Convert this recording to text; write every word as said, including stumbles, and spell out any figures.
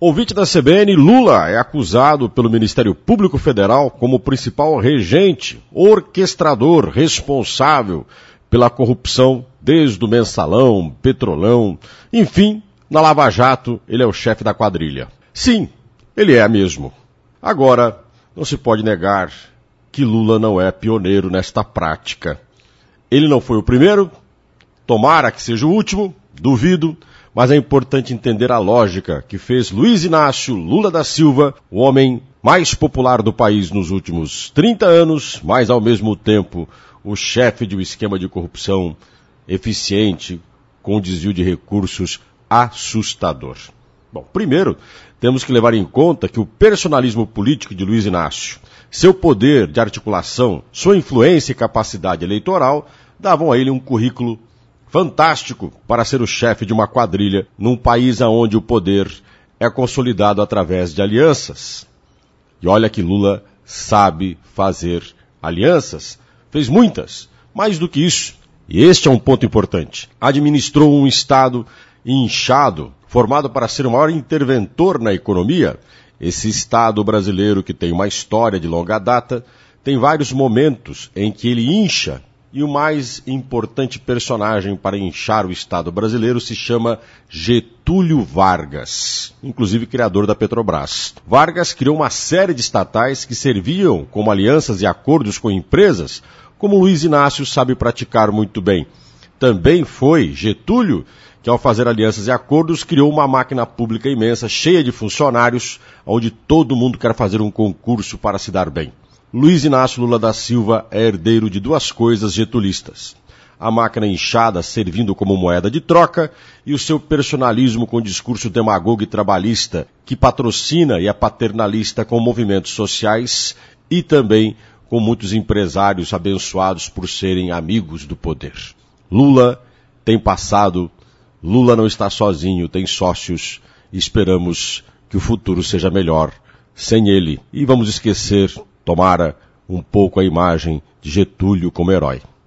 Ouvinte da C B N, Lula é acusado pelo Ministério Público Federal como principal regente, orquestrador, responsável pela corrupção desde o Mensalão, Petrolão, enfim, na Lava Jato ele é o chefe da quadrilha. Sim, ele é mesmo. Agora, não se pode negar que Lula não é pioneiro nesta prática. Ele não foi o primeiro, tomara que seja o último, duvido, mas é importante entender a lógica que fez Luiz Inácio Lula da Silva, o homem mais popular do país nos últimos trinta anos, mas ao mesmo tempo o chefe de um esquema de corrupção eficiente, com desvio de recursos assustador. Bom, primeiro, temos que levar em conta que o personalismo político de Luiz Inácio, seu poder de articulação, sua influência e capacidade eleitoral, davam a ele um currículo fantástico para ser o chefe de uma quadrilha num país onde o poder é consolidado através de alianças. E olha que Lula sabe fazer alianças, fez muitas, mais do que isso. E este é um ponto importante. Administrou um Estado inchado, formado para ser o maior interventor na economia. Esse Estado brasileiro, que tem uma história de longa data, tem vários momentos em que ele incha. E o mais importante personagem para inchar o Estado brasileiro se chama Getúlio Vargas, inclusive criador da Petrobras. Vargas criou uma série de estatais que serviam como alianças e acordos com empresas, como Luiz Inácio sabe praticar muito bem. Também foi Getúlio que, ao fazer alianças e acordos, criou uma máquina pública imensa, cheia de funcionários, onde todo mundo quer fazer um concurso para se dar bem. Luiz Inácio Lula da Silva é herdeiro de duas coisas getulistas. A máquina inchada servindo como moeda de troca e o seu personalismo com discurso demagogo e trabalhista que patrocina e é paternalista com movimentos sociais e também com muitos empresários abençoados por serem amigos do poder. Lula tem passado, Lula não está sozinho, tem sócios e esperamos que o futuro seja melhor sem ele. E vamos esquecer, tomara, um pouco a imagem de Getúlio como herói.